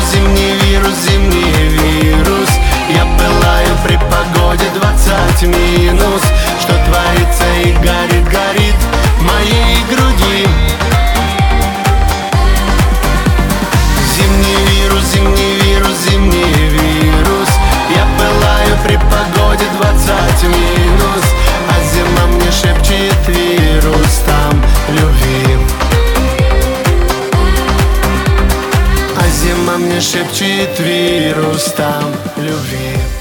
зимний вирус, зимний вирус. Я пылаю при погоде 20 минус. Что творится и горит, горит в моей груди. Зимний вирус, зимний вирус, зимний вирус. Я пылаю при погоде 20 минус. А зима мне шепчет вирус там любви. А зима мне шепчет вирус там любви.